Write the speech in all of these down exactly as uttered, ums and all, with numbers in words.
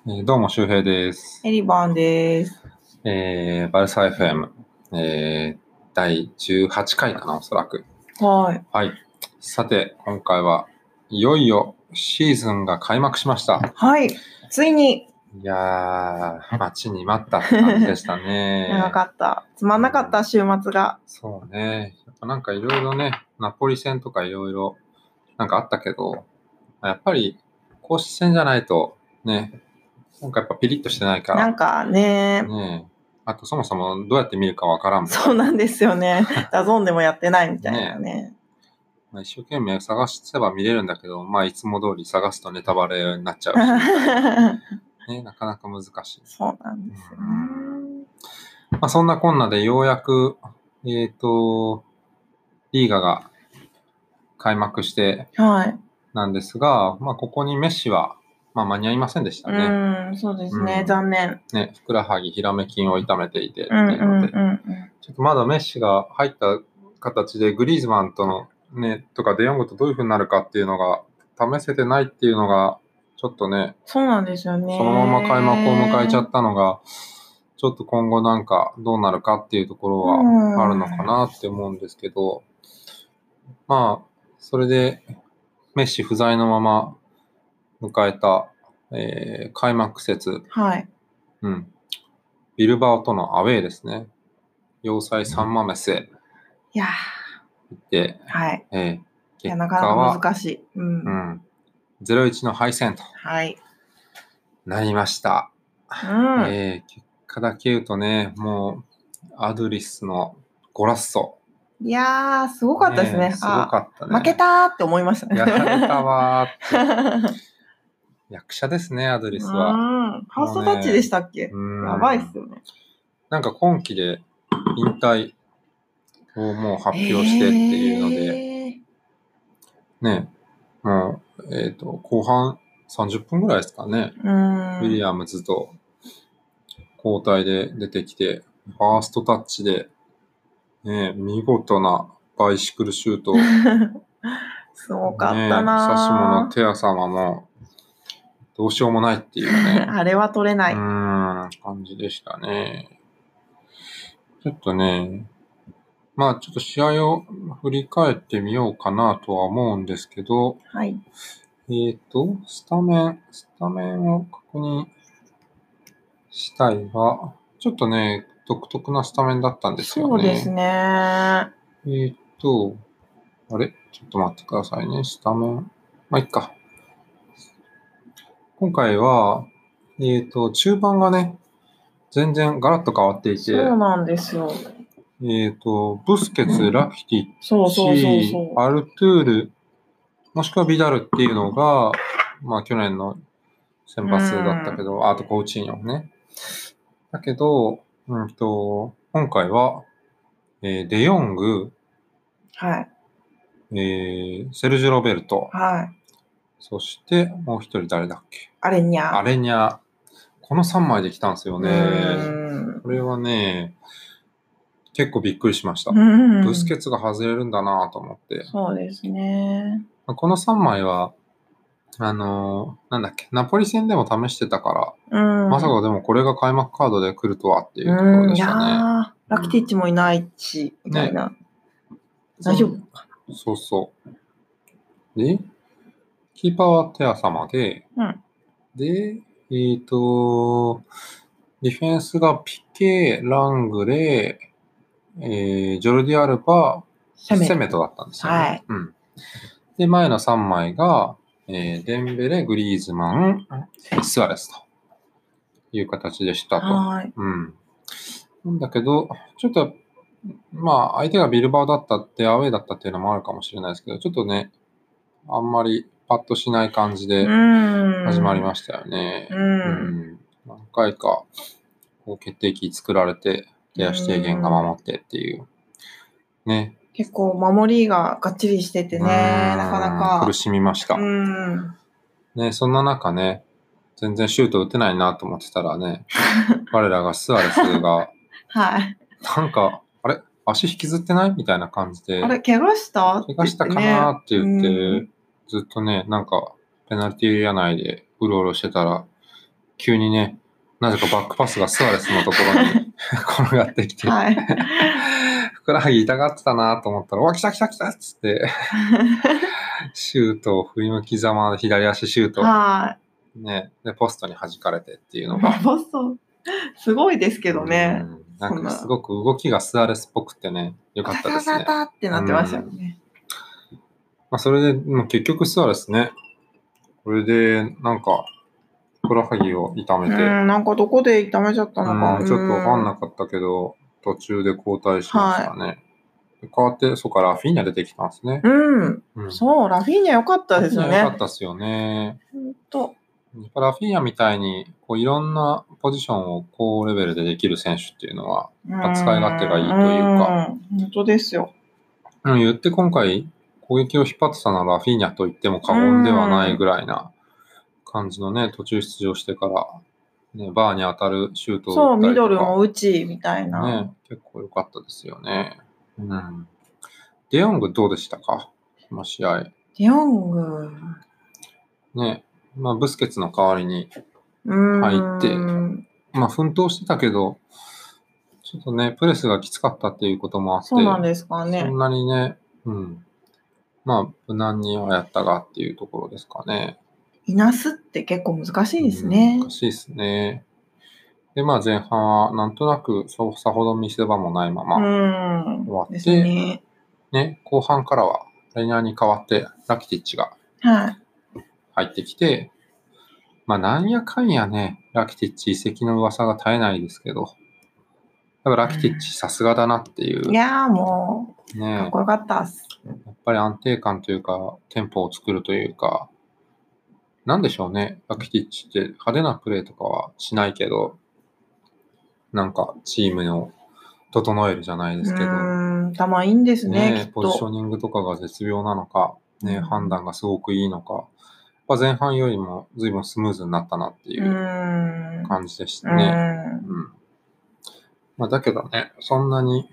えーどうも、周平です。 エリバンです。 えーバルサ エフエム、えーだいじゅうはちかいかな、おそらく。 はい。 はい。さて、今回はいよいよシーズンが開幕しました。 はい。ついに。 いやー、待ちに待ったって感じでしたね。 長かった。つまんなかった、週末が。 そうね。やっぱなんかいろいろね、ナポリ戦とかいろいろなんかあったけど、やっぱり公式戦じゃないとね、なんかやっぱピリッとしてないから。 なんかね。 ねえ。あとそもそもどうやって見るかわからんみたいな。 そうなんですよね。ダゾーンでもやってないみたいなね。 ねまあ、一生懸命探せば見れるんだけど、まあいつも通り探すとネタバレになっちゃうし、ね、なかなか難しい。 そうなんですよね。 まあ、そんなこんなでようやく、えっと、リーガが開幕してはい。 なんですが、まあここにメッシは、まあ、間に合いませんでしたうね。 ん、そうですね。 うん残念。 ね、ふくらはぎ、ひらめ筋を痛めていてってうんいうので、 うんうんうん。 ちょっとまだメッシが入った形でグリーズマンとのね、とかデヨングとどういう風になるかっていうのが試せてないっていうのが、ちょっとね、 そうなんですよね。 そのまま開幕を迎えちゃったのが、ちょっと今後なんかどうなるかっていうところはあるのかなって思うんですけど、まあ、それでメッシ不在のまま迎えた、えー開幕節、 はい。 うん、ビルバオとのアウェーですね。要塞サンマメスへいや行って、 ー、はい。 えーいや、 結なかなか果は、 難しい。う。 うんん、ゼロたいいちの敗戦とはい。 なりました。 うん。 えー結果だけ言うとね、もう、アドリスのゴラッソ。 いやー、すごかったですね。 ねすごかったね。 あ、負けたーって思いましたね。 やられたわーって。役者ですね、アドリスは。 うん。ファーストタッチでしたっけ、 うんやばいっすよね。 なんか今季で引退をもう発表してっていうので、 えー、 ね、もう、えっ、と、後半さんじゅっぷんぐらいですかね。 うウィリん。 アムズと交代で出てきて、ファーストタッチで、ね、見事なバイシクルシュートを、 すごかったね、指し物な手浅間もどうしようもないっていうね、 あれは取れなうい。 ーん、感じでしたね。ちょっとね、まあちょっと試合を振り返ってみようかなとは思うんですけど、 はい。 えっ、と、スタメン、スタメンを確認したいが、ちょっとね、独特なスタメンだったんですよね。 そうですね。 えっ、と、あれちょっと待ってくださいね。スタメン。まあ、いっか。今回は、えっ、と、中盤がね、全然ガラッと変わっていて、 そうなんですよ。 えっ、と、ブスケツ、ラキティッそうそうそうチ、 そう。 アルトゥール、もしくはビダルっていうのが、まあ去年の先発だったけど、あとコーチーニョね。だけど、うんと、今回は、えーデヨング、 はい。 えーセルジュ・ロベルト、 はい。 そしてもう一人誰だっけあれにゃ。 アレニャ。このさんまいで来たんですようね。 ん。 これはね、結構びっくりしました。 うんブスケツが外れるんだなと思って。 そうですね。 このさんまいは、あのーなんだっけ、ナポリ戦でも試してたかうら、 ん。 まさかでもこれが開幕カードで来るとはっていうところうん。いやでしたね。 ー、ラキティッチもいないし、みたいな。大丈夫そうそう。で、キーパーは手浅間で、 うん。 で、えっ、と、ディフェンスがピケ、ラングレー、えージョルディ・アルバ、 攻めセメトだったんですよね。 はいうん。で、前のさんまいが、えーデンベレ、グリーズマン、スアレスという形でしたと。 はい。 うん。なんだけど、ちょっと、まあ、相手がビルバオだったって、アウェーだったっていうのもあるかもしれないですけど、ちょっとね、あんまりパッとしない感じで始まりましたよね。 うんうん何回かこう決定機作られて、手足提言が守ってっていう。ね。 結構守りががっちりしててね、なかなか。 苦しみました。 うんね、そんな中ね、全然シュート打てないなと思ってたらね、我らがスアレスが、 はい。 なんか、あれ足引きずってないみたいな感じで、 あれ、怪我した怪我したかなって言って、 うんずっとね、なんか、ペナルティーエリア内でうろうろしてたら、 急にね、なぜかバックパスがスアレスのところに転がってきて、 はい。 ふくらはぎ痛がってたなと思ったら、うわ、来た来た来たっつって、シュートを振り向きざまで左足シュート、 はね、で、ポストに弾かれてっていうい。 のが、 ボストン、すごいですけどね。 うんなんかすごく動きがスアレスっぽくてね、よかったですね。 タタタタってなってましたよね。 まあ、それで、もう結局スアレスね、これで、なんか、ふくらはぎを痛めて、 うん、なんかどこで痛めちゃったのか。 うん、ちょっとわかんなくかったけど、途中で交代しましたね。変わって、そこからラフィーニャ出てきたんですね。 うん。 うんそう、ラフィーニャ良かったですよね。 ラフィーニャ良かったですよね。 ほんと。 やっぱラフィーニャみたいに、こういろんなポジションを高レベルでできる選手っていうのは、まあ使い勝手がいいというか、 うん、本当ですよ。 うん、言って今回攻撃を引っ張ってたのはラフィーニャと言っても過言ではないぐらいな感じのね、途中出場してから、ね、バーに当たるシュートそう、 を打ったりとか。 ミドルも打ち、みたいな。 ね、結構良かったですよね。うん。デヨングどうでしたかこの試合。 デヨング。 ね、まあブスケツの代わりにうん。 入って、まあ奮闘してたけど、ちょっとね、プレスがきつかったっていうこともあって、 そうなんですかね。 そんなにね、うん。まあ、無難にはやったがっていうところですかね。 いなすって結構難しいですね。 難しいですね。で、まあ前半はなんとなくそうさほど見せ場もないままうん。 終わって、 ですね。 ね、後半からはレニャーに代わってラキティッチがはい。 入ってきて、まあなんやかんやね、ラキティッチ移籍の噂が絶えないですけど、だからラキティッチさすがだなっていう。 いやーもう、 ね、 かっこよかったっす。 やっぱり安定感というか、テンポを作るというか、なんでしょうね、ラキティッチって派手なプレーとかはしないけど、なんかチームを整えるじゃないですけど、 うん、球いいんですね、 ねきっポジショと。 ニングとかが絶妙なのか、ね、 うん判断がすごくいいのか、やっぱ前半よりも随分スムーズになったなっていううん。 感じでしたうね。 ん。 うんまあ、だけどね、そんなに、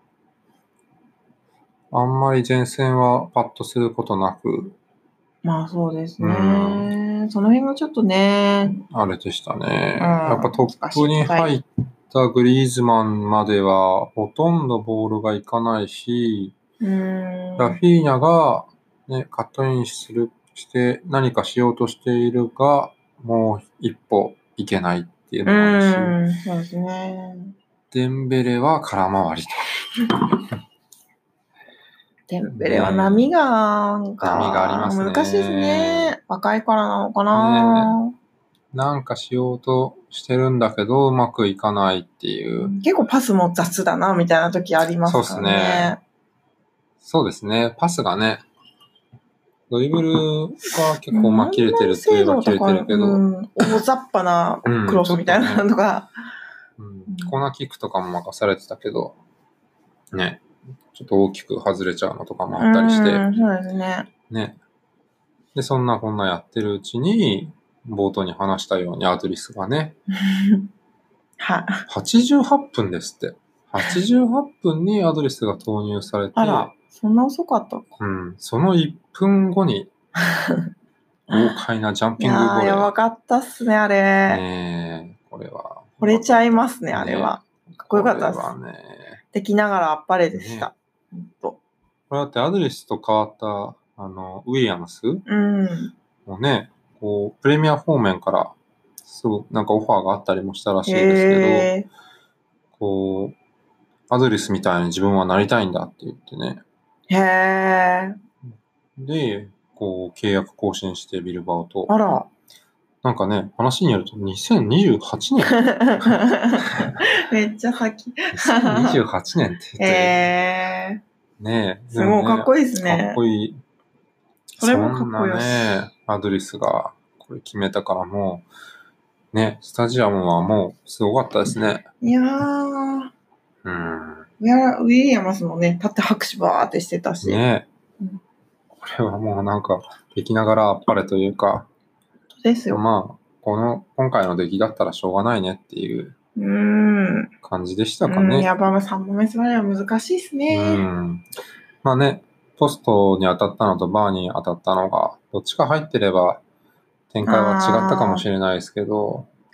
あんまり前線はパッとすることなく、 まあそうですうね。その辺がちょっとね、 あれでしたね。 うんやっぱトップに入ったグリーズマンまではほとんどボールがいかないし、 うんラフィーニャが、ね、カットインするして何かしようとしているが、もう一歩いけないっていうのもあるし、 うん、そうですね。 デンベレは空回りと。 デンベレは波が、なんか、 波がありますね難しいですね。若いからなのかな、 なんかしようとしてるんだけど、うまくいかないっていう。 結構パスも雑だな、みたいな時ありますからね。 そうですね。そうですね。パスがね、ドリブルは結構まあ切れてるといえば切れてるけど、 うん、大雑把なクロスみたいなのが、 うんうんねうん。コーナーキックとかも任されてたけど、ね、ちょっと大きく外れちゃうのとかもあったりして、 うんそうですね。 ね。で、そんなこんなやってるうちに、冒頭に話したようにアドリスがね、 ははちじゅうはっぷんですって。はちじゅうはっぷんにアドリスが投入されて、 あら、そんな遅かったか。 うん、そのいっぷんごに、豪快なジャンピングボレー。 いやー、やばかったっすね、あれ。 ねえ、これは。 惚れちゃいますね、あれは。かっこよかったです。 これはね。 できながらあっぱれでした。 ね、 ほんとこれだってアドリスと変わった、あの、ウィリアムスうん。 もね、こう、プレミア方面から、そう、なんかオファーがあったりもしたらしいですけど、こう、アドリスみたいに自分はなりたいんだって言ってね。 へー。 で、こう、契約更新してビルバオと。 あら。 なんかね、話によるとにせんにじゅうはちねん。 めっちゃ先。 にせんにじゅうはちねんって言って。 へー。ねえ。すごいかっこいいですね。 かっこいい。 それもかっこいい。 そんなね、アドリスがこれ決めたからもう、ね、スタジアムはもうすごかったですね。 いやー。 うん。 いや、ウィリアムスもね、立って拍手バーってしてたし。 ね、 うん、 これはもうなんか、できながらあっぱれというか、 ですよ。 まあ、この、今回の出来だったらしょうがないねっていう感じでしたかね。 うん、やばまさんばんめ座りは難しいですね。 うん。まあね、ポストに当たったのとバーに当たったのが、どっちか入ってれば展開は違ったかもしれないですけど、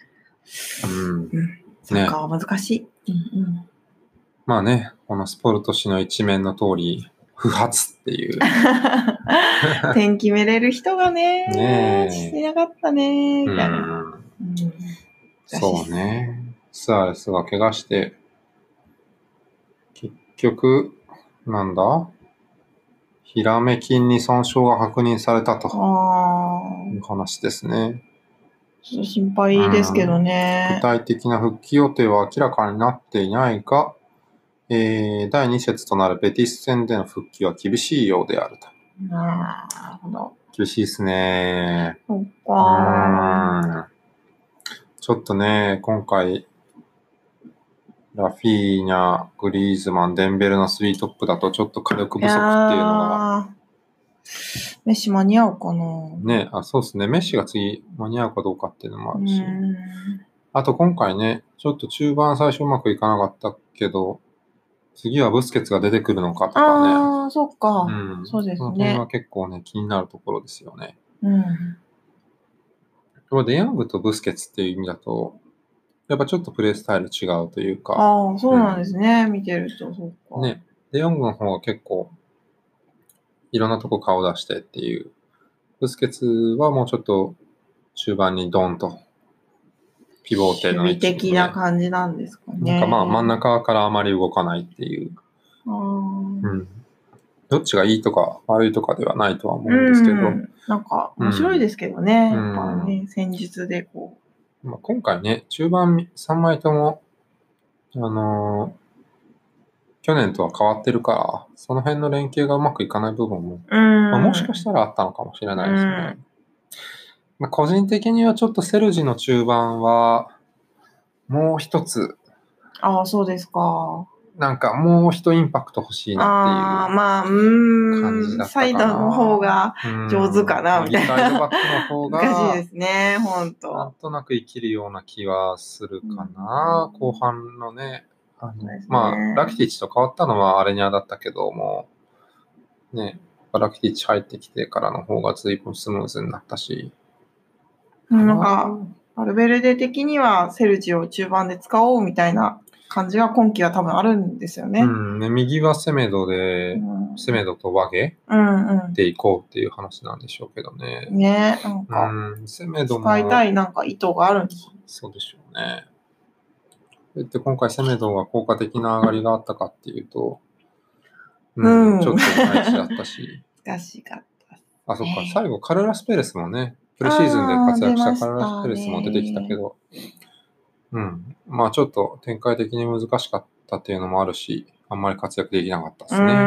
うん。 うん、サッカーは難しい。ね、うんうん、 まあね、このスポルト紙の一面の通り、不発っていう。 点決めれる人がね、 ねしなかったね、みたいな。 うんうん、 そうね。スアレスが怪我して、結局、なんだひらめ筋に損傷が確認されたという話ですね。 ちょっと心配ですけどね。 具体的な復帰予定は明らかになっていないが、えー、だいに節となるベティス戦での復帰は厳しいようであると。 なるほど。 厳しいですね。 そっか。 ちょっとね、今回、ラフィーニャ、グリーズマン、デンベルのスリートップだとちょっと火力不足っていうのが。 メッシ間に合うかな。 ね、あ、そうですね。メッシが次間に合うかどうかっていうのもあるし。あと今回ね、ちょっと中盤最初うまくいかなかったけど、次はブスケツが出てくるのかとかね。 ああ、そっか。 うん。 そうですね。 その辺は結構ね、気になるところですよね。 うん。 デヤングとブスケツっていう意味だと、やっぱちょっとプレースタイル違うというか。 ああ、そうなんですね。うん、見てると、そうか。 ね。デヤングの方が結構、いろんなとこ顔出してっていう。ブスケツはもうちょっと中盤にドンと。ピボーテの位置、ね、的な感じなんですかね。 なんかまあ真ん中からあまり動かないっていう。 あうん。 どっちがいいとか悪いとかではないとは思うんですけど。うん、 なんか面白いですけどね。 うん、 やっぱね、戦術でこう。まあ、今回ね、中盤さんまいとも、あのー、去年とは変わってるから、その辺の連携がうまくいかない部分も、まあ、もしかしたらあったのかもしれないですね。まあ、個人的にはちょっとセルジの中盤は、もう一つ。 ああ、そうですか。 なんかもう一インパクト欲しいなっていうあまあ、う感じだったかな。サイドの方が上手かなみたいな。 サイドバックの方が難しいですね、本当。 なんとなく生きるような気はするかな。後半のね、あの、ね、まあラキティッチと変わったのはアレニャだったけども、ね、ラキティッチ入ってきてからの方が随分スムーズになったし。 なんかバルベルデ的にはセルジを中盤で使おうみたいな感じが今季は多分あるんですよね。 うんね、右はセメドで、うん、セメドとワゲでいこうっていう話なんでしょうけどね。 ね、なんか、うん、セメドも使いたいなんか意図があるんですよ。 そうでしょうね。で今回セメドが効果的な上がりがあったかっていうと、うん、うん、ちょっといまいちだったし。 難しかった。 あ、そっか、最後カルラス・ペレスもね、プレシーズンで活躍したカルラス・ペレスも出てきたけど、うん。まあちょっと展開的に難しかったっていうのもあるし、あんまり活躍できなかったですね。うん。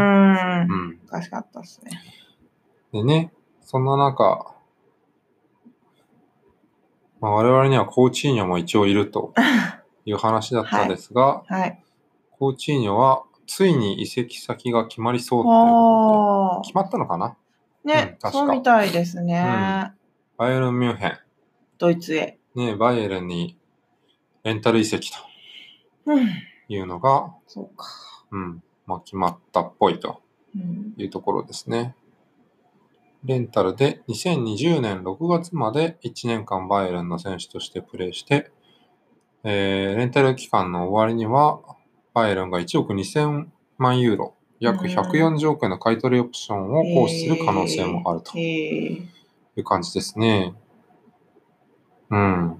難しかったですね。 でね、そんな中、まあ、我々にはコーチーニョも一応いるという話だったんですが、はいはい、コーチーニョはついに移籍先が決まりそうということで、決まったのかなね、うん、そうみたいですね、うん。 バイエルン・ミュンヘン。 ドイツへ。 ね、バイエルンにレンタル移籍というのが、うん、 そうか。 うん、まあ決まったっぽいというところですね。うん、レンタルでにせんにじゅうねんろくがつまでいちねんかんバイエルンの選手としてプレーして、えー、レンタル期間の終わりには、バイエルンがいちおくにせんまんユーロ、約ひゃくよんじゅうおくえんの買取オプションを行使する可能性もあるという感じですね。うん。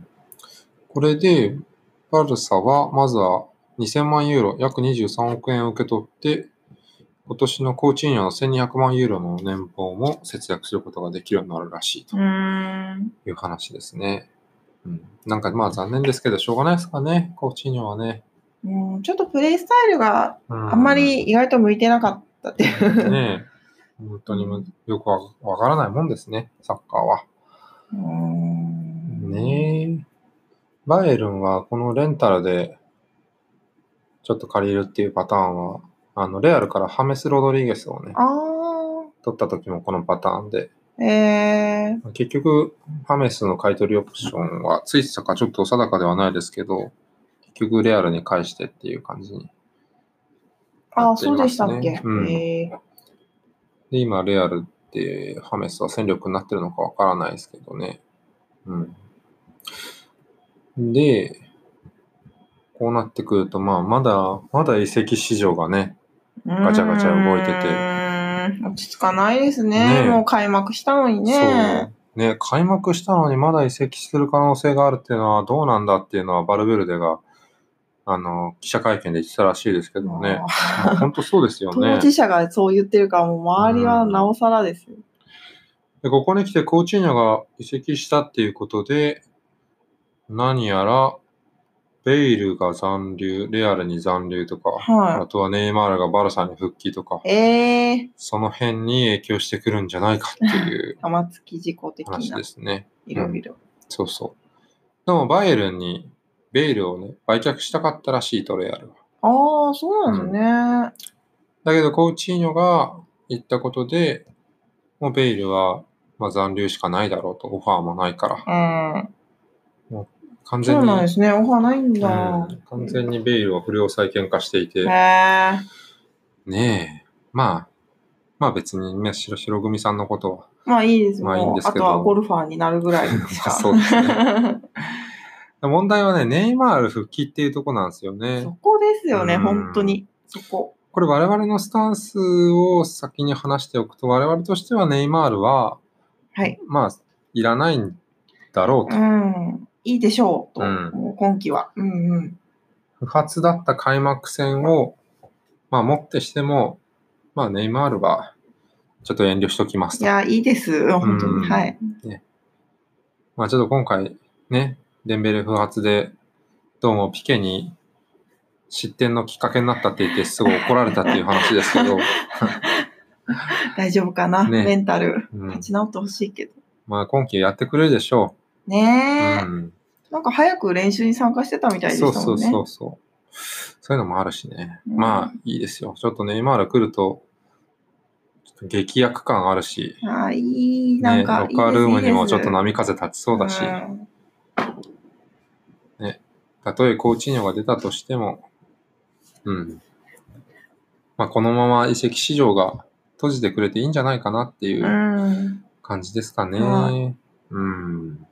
これで、バルサはまずはにせんまんユーロ、約にじゅうさんおくえんを受け取って、今年のコーチーニョのせんにひゃくまんユーロの年俸も節約することができるようになるらしいという話ですね。うん、なんかまあ残念ですけど、しょうがないですかね、コーチーニョはね。 うん、ちょっとプレイスタイルがあんまり意外と向いてなかったっていう。 ねえ、本当によくわからないもんですね、サッカーは。うんねえ。バイエルンはこのレンタルでちょっと借りるっていうパターンは、あの、レアルからハメス・ロドリゲスをね、取った時もこのパターンで、えー、結局、ハメスの買い取りオプションはついてたかちょっと定かではないですけど、結局レアルに返してっていう感じになっていますね。あ、そうでしたっけ、うん、えー、で、今、レアルってハメスは戦力になってるのかわからないですけどね。うん。 で、こうなってくると、まあ、まだ、まだ移籍市場がね、ガチャガチャ動いてて。 うーん、落ち着かないですねね。もう開幕したのにね。 そう。ね、開幕したのにまだ移籍する可能性があるっていうのはどうなんだっていうのはバルベルデが、あの、記者会見で言ってたらしいですけどね。まあ、本当そうですよね。 当事者がそう言ってるから、もう周りはなおさらですよ。 で、ここに来てコーチーニョが移籍したっていうことで、何やら、ベイルが残留、レアルに残留とか、 はいあとはネイマールがバルサに復帰とか、 ええその辺に影響してくるんじゃないかっていう玉突き事故的話なで、すね。 いろいろ。 そうそう。でもバイエルンにベイルをね、売却したかったらしいと、レアルは。 ああ、そうなんですね。 だけど、コーチーニョが言ったことで、もうベイルは、まあ、残留しかないだろうと、オファーもないから。 うん。 もう完そ全に、 うなんですね。オファーないんだ。 うん、完全にベイルは不良債権化していて、 へえ。 ねえ、まあ、まあ別にね、白白組さんのことは、 まあいいです。 まあいいんもうですけどあとはゴルファーになるぐらいしか。 そうですね。問題はね、ネイマール復帰っていうとこなんですよね。 そこですよね、 うん本当に。そこ。 これ我々のスタンスを先に話しておくと、我々としてはネイマールは、 はい。 まあ、いらないんだろううと。 ん。いいでしょうと。 うんもう今季は。うんうん。 不発だった開幕戦を、まあ、もってしても、まあ、ネイマールは、ちょっと遠慮しときますと。 いや、いいです。本当に。 うんはい。 ね。まあ、ちょっと今回、ね、デンベレ不発で、どうもピケに失点のきっかけになったって言って、すごい怒られたっていう話ですけど、 大丈夫かな、 ねメンタル。 うん立ち直ってほしいけど。 まあ、今季やってくれるでしょう。 ねえ、 うん。 なんか早く練習に参加してたみたいでしたもんね。 そうそうそうそう。そういうのもあるしね。 うんまあ、いいですよ。ちょっとネイマール来ると、ちょっと劇薬感あるし、 ああ、いい、なんね、 かロッカールームにもちょっとな波風立ちそうだし、 ん、 ね、たとえコーチーニョが出たとしても、うん。まあ、このまま移籍市場が閉じてくれていいんじゃないかなっていううん。 感じですかね。 はうん。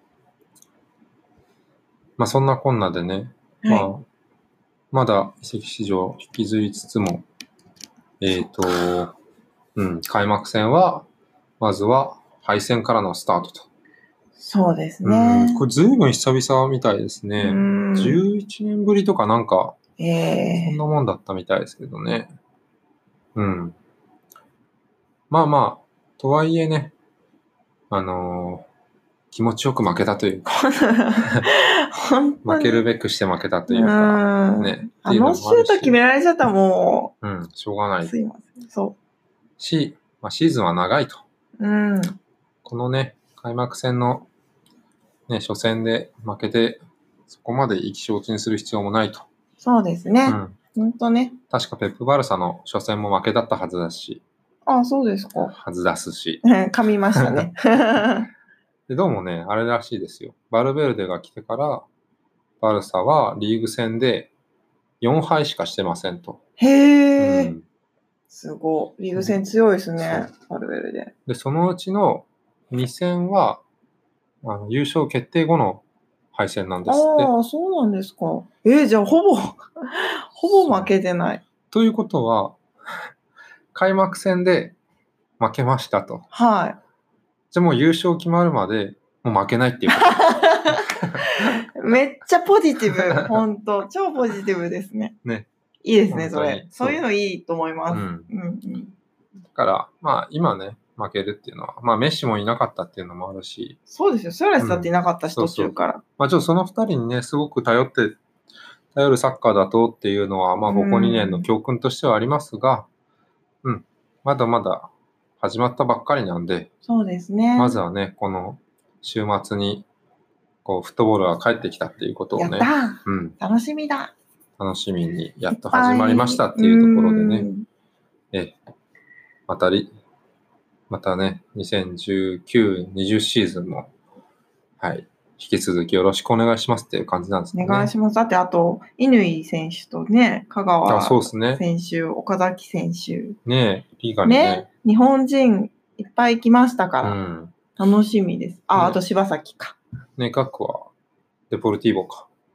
まあ、そんなこんなでね、 はいまあ、まだ移籍市場引きずりつつも、えっと、うん、開幕戦は、まずは敗戦からのスタートと。 そうですうねん、。これずいぶん久々みたいですね。 うんじゅういちねんぶりとかなんか、 ええそんなもんだったみたいですけどね。うん。まあまあ、とはいえね、あのー気持ちよく負けたというか、 本当に負けるべくして負けたというか、 うんね。 あのシュート決められちゃったらもうん、しょうがなう、 いすいません。そし、まあ、シーズンは長いと。 う。うん。 このね、開幕戦の、ね、初戦で負けて、そこまで意気消沈する必要もないと。 そうですね。 うん。 本当ね。 確かペップバルサの初戦も負けだったはずだし、 あ、そうですか。 はずだすし。 噛みましたね。 で、どうもね、あれらしいですよ。バルベルデが来てから、バルサはリーグ戦でよんはいしかしてませんと。 へえ、 うん、 すごい。リーグ戦強いですね。バルベルデ。 で、そのうちのに戦は、あの優勝決定後の敗戦なんですって。 ああ、そうなんですか。えー、じゃあほぼ、ほぼ負けてない。 ということは、開幕戦で負けましたと。 はい。 じゃあもう優勝決まるまで、もう負けないっていうこと。 めっちゃポジティブ。ほんと。超ポジティブですね。 ね。 いいですね、そ本当にれ。そういうのいいと思います。 うん。 うんうん。 だから、まあ今ね、負けるっていうのは、まあメッシもいなかったっていうのもあるし、 そうですよ。スアレスだっていなかったし、 うん途中から。 まあちょっとその二人にね、すごく頼って、頼るサッカーだとっていうのは、まあここにねんの教訓としてはありますが、うん、まだまだ始まったばっかりなんで、 そうですね。 まずはね、この週末に、こう、フットボールが帰ってきたっていうことをね、 やったー、 うん、 楽しみだ。 楽しみにやっと始まりましたっていうところでね、え、またり、またね、にせんじゅうきゅう、にじゅうシーズンも、はい、引き続きよろしくお願いしますっていう感じなんですね。 お願いします。だってあと、乾選手とね、香川あ、そうですね。 選手、岡崎選手。 ねえ、リーガにね。 ね、日本人いっぱい来ましたから、 うん。 楽しみです。あ、 ねあと柴崎か。 ね、各は、デポルティーボか。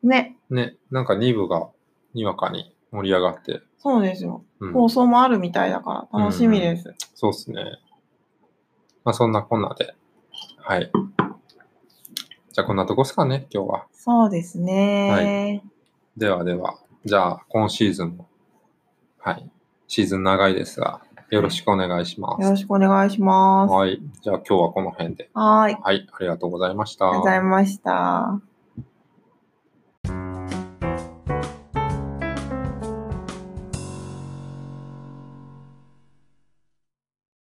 ね。 ね、なんかに部がにわかに盛り上がって。 そうですよ。 うん、 放送もあるみたいだから楽しみです。 うん、そうですね。まあそんなこんなで。はい。じゃあこんなとこですかね、今日は。 そうですね。 はい。ではでは、じゃあ今シーズンも、はい。シーズン長いですが、よろしくお願いします。 よろしくお願いします。 はい。じゃあ今日はこの辺で。 はい。 はい。ありがとうございました。 ありがとうございました。